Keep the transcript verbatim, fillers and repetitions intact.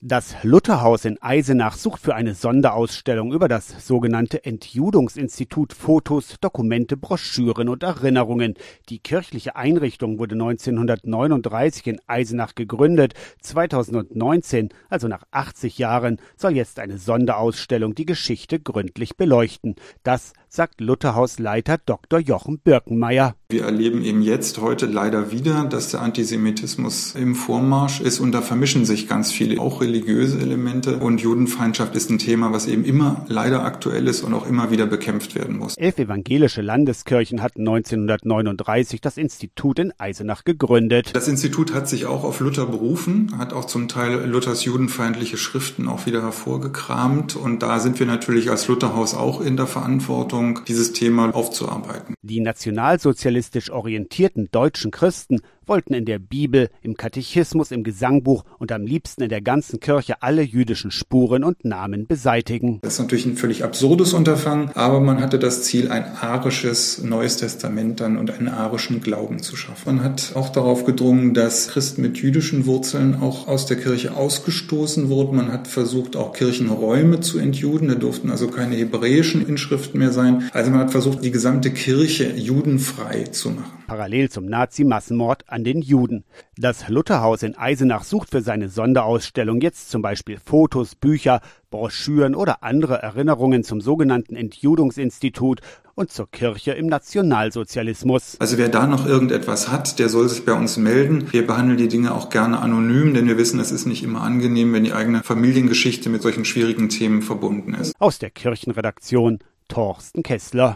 Das Lutherhaus in Eisenach sucht für eine Sonderausstellung über das sogenannte Entjudungsinstitut Fotos, Dokumente, Broschüren und Erinnerungen. Die kirchliche Einrichtung wurde neunzehnhundertneununddreißig in Eisenach gegründet. zweitausendneunzehn, also nach achtzig Jahren, soll jetzt eine Sonderausstellung die Geschichte gründlich beleuchten. Das sagt Lutherhausleiter Doktor Jochen Birkenmeier. Wir erleben eben jetzt heute leider wieder, dass der Antisemitismus im Vormarsch ist und da vermischen sich ganz viele, auch religiöse Elemente, und Judenfeindschaft ist ein Thema, was eben immer leider aktuell ist und auch immer wieder bekämpft werden muss. Elf evangelische Landeskirchen hatten neunzehnhundertneununddreißig das Institut in Eisenach gegründet. Das Institut hat sich auch auf Luther berufen, hat auch zum Teil Luthers judenfeindliche Schriften auch wieder hervorgekramt, und da sind wir natürlich als Lutherhaus auch in der Verantwortung, dieses Thema aufzuarbeiten. Die nationalsozialistisch orientierten deutschen Christen wollten in der Bibel, im Katechismus, im Gesangbuch und am liebsten in der ganzen Kirche alle jüdischen Spuren und Namen beseitigen. Das ist natürlich ein völlig absurdes Unterfangen, aber man hatte das Ziel, ein arisches Neues Testament dann und einen arischen Glauben zu schaffen. Man hat auch darauf gedrungen, dass Christen mit jüdischen Wurzeln auch aus der Kirche ausgestoßen wurden. Man hat versucht, auch Kirchenräume zu entjuden. Da durften also keine hebräischen Inschriften mehr sein. Also man hat versucht, die gesamte Kirche judenfrei zu machen. Parallel zum Nazi-Massenmord an den Juden. Das Lutherhaus in Eisenach sucht für seine Sonderausstellung jetzt zum Beispiel Fotos, Bücher, Broschüren oder andere Erinnerungen zum sogenannten Entjudungsinstitut und zur Kirche im Nationalsozialismus. Also wer da noch irgendetwas hat, der soll sich bei uns melden. Wir behandeln die Dinge auch gerne anonym, denn wir wissen, es ist nicht immer angenehm, wenn die eigene Familiengeschichte mit solchen schwierigen Themen verbunden ist. Aus der Kirchenredaktion Thorsten Kessler.